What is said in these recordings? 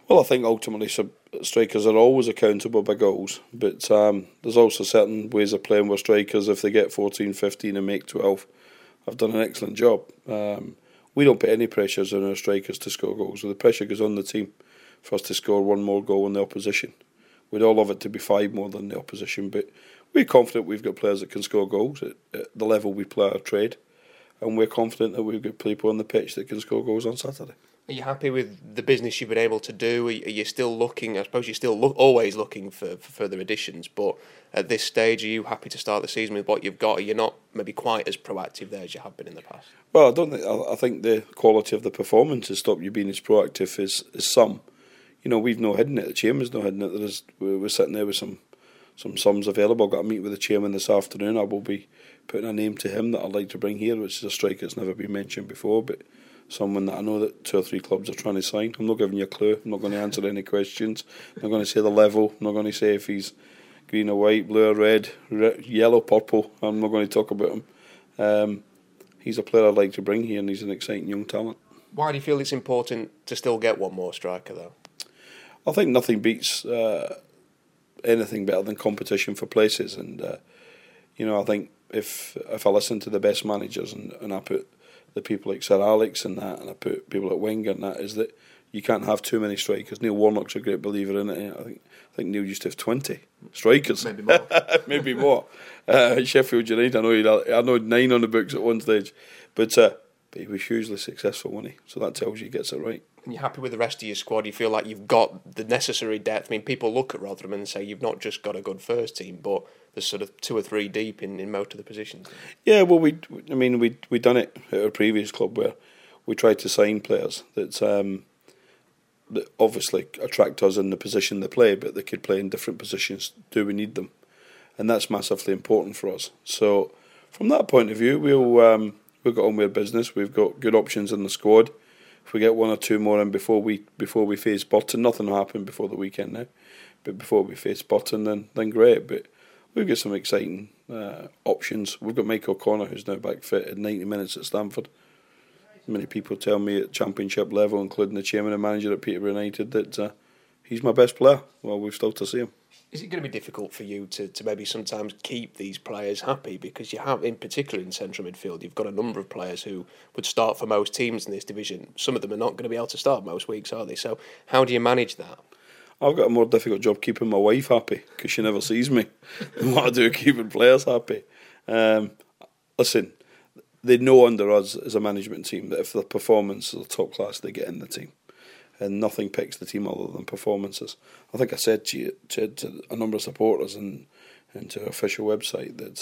Well, I think ultimately strikers are always accountable by goals, but there's also certain ways of playing where strikers, if they get 14, 15 and make 12, have done an excellent job. We don't put any pressures on our strikers to score goals, so the pressure goes on the team for us to score one more goal than the opposition. We'd all love it to be 5 more than the opposition, but we're confident we've got players that can score goals at the level we play our trade, and we're confident that we've got people on the pitch that can score goals on Saturday. Are you happy with the business you've been able to do? Are you still looking? I suppose you're still always looking for further additions, but at this stage, are you happy to start the season with what you've got? Are you not maybe quite as proactive there as you have been in the past? Well, I think the quality of the performance has stopped you being as proactive as some. You know, we've no hidden it. The chairman's no hidden it. We're sitting there with some sums available. I've got to meet with the chairman this afternoon. I will be putting a name to him that I'd like to bring here, which is a striker that's never been mentioned before, but someone that I know that 2 or 3 clubs are trying to sign. I'm not giving you a clue. I'm not going to answer any questions. I'm not going to say the level. I'm not going to say if he's green or white, blue or red, yellow, purple. I'm not going to talk about him. He's a player I'd like to bring here, and he's an exciting young talent. Why do you feel it's important to still get one more striker, though? I think nothing beats anything better than competition for places. And, I think if I listen to the best managers and I put the people like Sir Alex and that, and I put people like Wenger and that, is that you can't have too many strikers. Neil Warnock's a great believer in it. I think Neil used to have 20 strikers. Maybe more. Maybe more. Sheffield United, I know 9 on the books at one stage. But he was hugely successful, wasn't he? So that tells you he gets it right. And you're happy with the rest of your squad? You feel like you've got the necessary depth? I mean, people look at Rotherham and say you've not just got a good first team, but there's sort of 2 or 3 deep in most of the positions. Yeah, well, we done it at our previous club where we tried to sign players that obviously attract us in the position they play, but they could play in different positions. Do we need them? And that's massively important for us. So from that point of view, we've got on with business. We've got good options in the squad. If we get 1 or 2 more in before we face Burton, nothing will happen before the weekend now. But before we face Burton, then great. But we've got some exciting options. We've got Mike O'Connor, who's now back fit at 90 minutes at Stamford. Many people tell me at Championship level, including the chairman and manager at Peterborough United, that he's my best player. Well, we've still to see him. Is it going to be difficult for you to maybe sometimes keep these players happy? Because you have, in particular in central midfield, you've got a number of players who would start for most teams in this division. Some of them are not going to be able to start most weeks, are they? So how do you manage that? I've got a more difficult job keeping my wife happy because she never sees me than what I do keeping players happy. Listen, they know under us as a management team that if the performance is top class, they get in the team. And nothing picks the team other than performances. I think I said to a number of supporters and to our official website that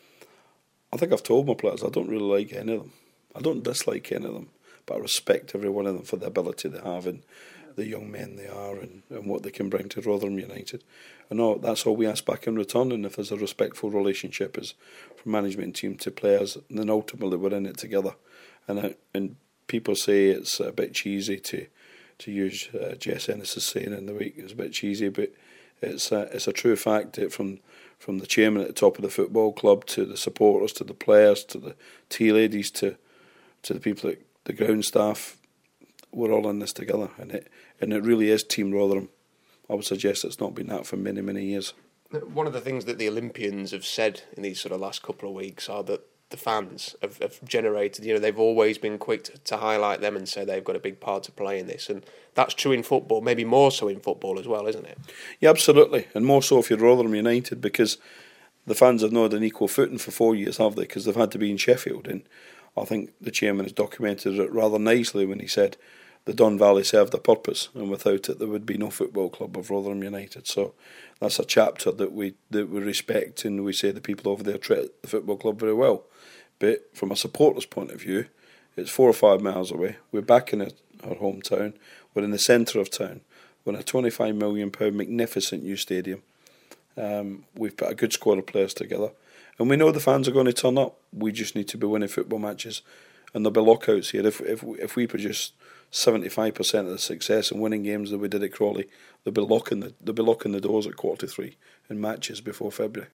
I think I've told my players I don't really like any of them. I don't dislike any of them, but I respect every one of them for the ability they have and the young men they are and what they can bring to Rotherham United. And that's all we ask back in return. And if there's a respectful relationship as from management team to players, then ultimately we're in it together. And people say it's a bit cheesy to use Jess Ennis' saying in the week. It's a bit cheesy, but it's a true fact that from the chairman at the top of the football club to the supporters to the players to the tea ladies to the people at the ground staff, we're all in this together, and it really is Team Rotherham. I would suggest it's not been that for many, many years. One of the things that the Olympians have said in these sort of last couple of weeks are that the fans have generated, they've always been quick to highlight them and say they've got a big part to play in this. And that's true in football, maybe more so in football as well, isn't it? Yeah, absolutely. And more so if you're Rotherham United, because the fans have not had an equal footing for 4 years, have they? Because they've had to be in Sheffield. And I think the chairman has documented it rather nicely when he said the Don Valley served a purpose, and without it there would be no football club of Rotherham United. So that's a chapter that we respect, and we say the people over there treat the football club very well. But from a supporter's point of view, it's 4 or 5 miles away. We're back in our hometown. We're in the centre of town. We're in a £25 million magnificent new stadium. We've put a good squad of players together. And we know the fans are going to turn up. We just need to be winning football matches. And there'll be lockouts here. If we produce 75% of the success in winning games that we did at Crawley, they'll be locking the doors at 2:45 in matches before February.